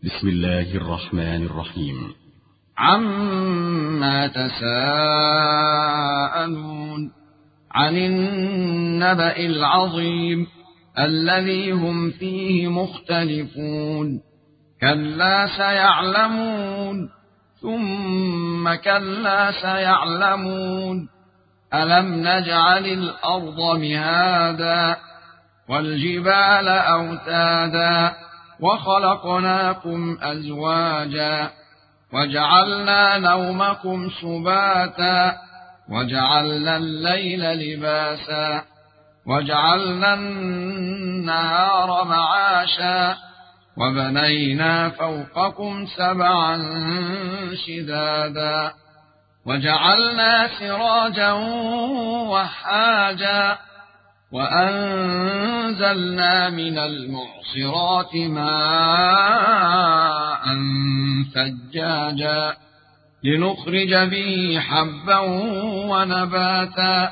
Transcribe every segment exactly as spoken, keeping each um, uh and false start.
بسم الله الرحمن الرحيم. عما تساءلون عن النبأ العظيم الذي هم فيه مختلفون كلا سيعلمون ثم كلا سيعلمون ألم نجعل الأرض مهادا والجبال أوتادا وخلقناكم أزواجا وجعلنا نومكم سباتا وجعلنا الليل لباسا وجعلنا النهار معاشا وبنينا فوقكم سبعا شدادا وجعلنا سراجا وحاجا وأنزلنا من المعصرات ماء ثجاجا لنخرج به حبا ونباتا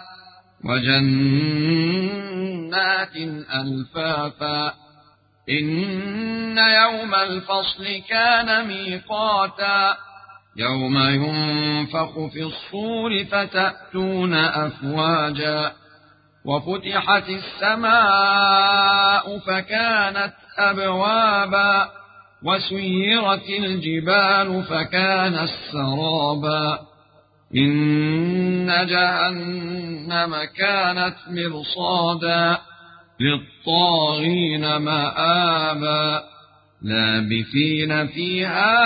وجنات ألفافا إن يوم الفصل كان ميقاتا يوم ينفخ في الصور فتأتون أفواجا وفتحت السماء فكانت أبوابا وسيرت الجبال فكانت سرابا إن جهنم كانت مرصادا للطاغين مآبا لابثين فيها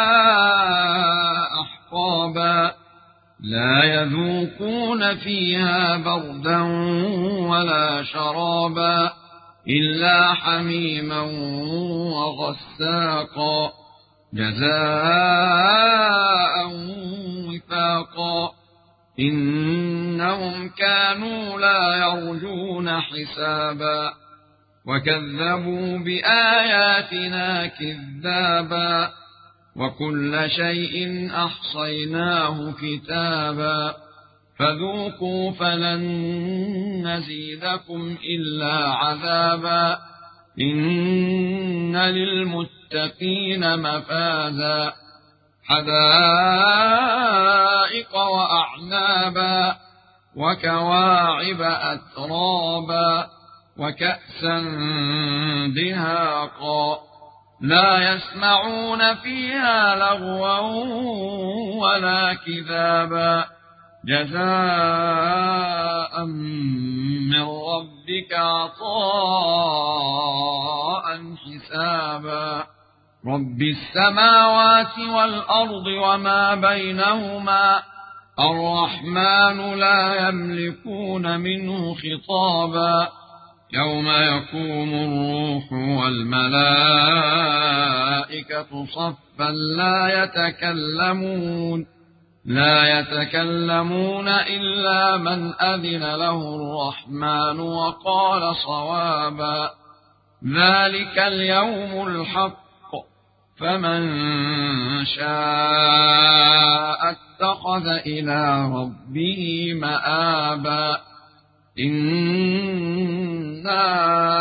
أحقابا لا يذوقون فيها بردا ولا شرابا إلا حميما وغساقا جزاء وفاقا إنهم كانوا لا يرجون حسابا وكذبوا بآياتنا كذابا وكل شيء أحصيناه كتابا فذوقوا فلن نزيدكم إلا عذابا إن للمتقين مفازا حدائق وأعنابا وكواعب أترابا وكأسا دهاقا لا يسمعون فيها لغوا ولا كذابا جزاء من ربك عطاء حسابا رب السماوات والأرض وما بينهما الرحمن لا يملكون منه خطابا يوم يقوم الروح والملائكة صفا لا يتكلمون لا يتكلمون إلا من أذن له الرحمن وقال صوابا ذلك اليوم الحق فمن شاء اتخذ إلى ربه مآبا إنا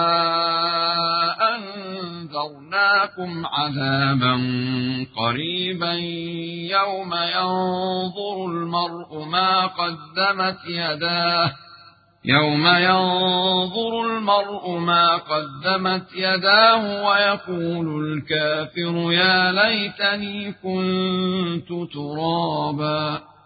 أنذرناكم عذابا قريبا يوم ينظر المرء ما قدمت يداه يوم ينظر المرء ما قدمت يداه ويقول الكافر يا ليتني كنت ترابا.